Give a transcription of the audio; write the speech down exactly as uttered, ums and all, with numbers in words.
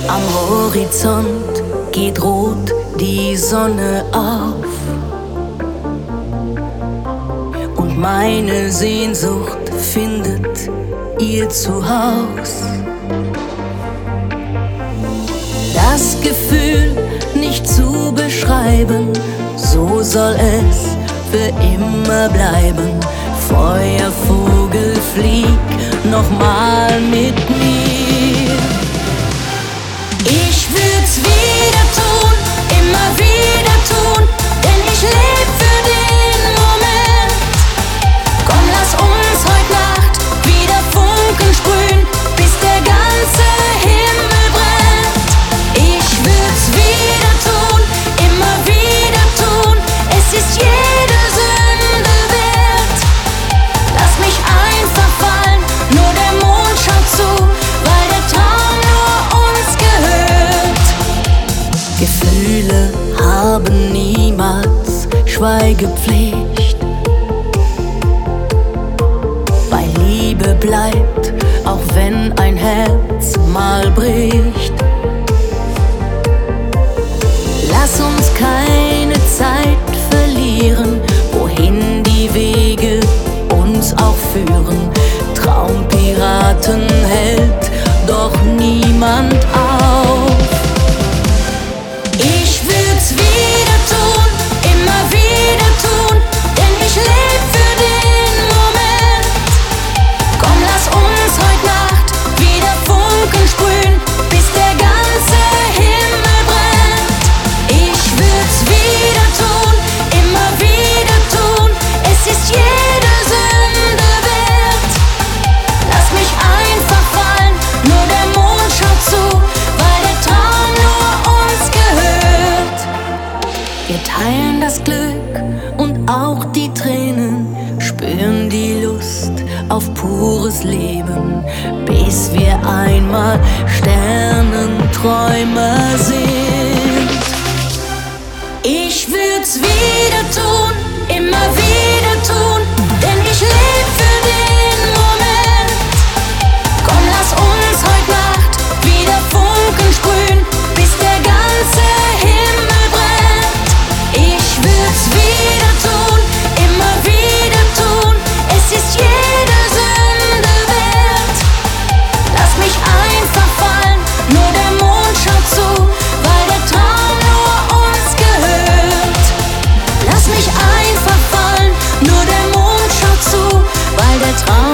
Am Horizont geht rot die Sonne auf und meine Sehnsucht findet ihr Zuhause. Das Gefühl nicht zu beschreiben, so soll es für immer bleiben. Feuervogel, flieg nochmal mit mir. Ich würd's wieder tun, immer wieder tun, denn ich leb für den Moment. Komm, lass uns heut Nacht wieder Funken sprühen, bis der ganze Himmel brennt. Ich würd's wieder tun, immer wieder tun, es ist jede Sünde wert. Lass mich einfach fallen, nur der Mond schaut zu, weil der Traum nur uns gehört. Gefühle haben niemals Schweigepflicht. Bei Liebe bleibt, auch wenn ein Herz mal bricht. Lass uns keine Zeit verlieren, wohin die Wege uns auch führen. Traumpiraten hält doch niemand auf. Ich würd's wieder tun, immer wieder tun, denn ich leb für den Moment. Komm, lass uns heut Nacht wieder Funken sprühen, bis der ganze Himmel brennt. Ich würd's wieder tun, immer wieder tun, es ist jede Sünde wert. Lass mich einfach fallen, nur der Mond schaut zu, weil der Traum nur uns gehört. Wir teilen das Glück und auch die Tränen, spüren die Lust auf pures Leben, bis wir einmal Sternenträumer sind. Ich würd's wieder tun, immer wieder tun, denn ich leb für den Moment. Komm, lass uns heut Nacht wieder Funken sprühen, bis der ganze Himmel brennt. Ich würd's wieder tun, immer wieder tun, es ist jede Sünde wert. Lass mich einfach fallen, nur der Mond schaut zu, weil der Traum nur uns gehört. Lass mich einfach fallen, nur der Mond schaut zu, weil der Traum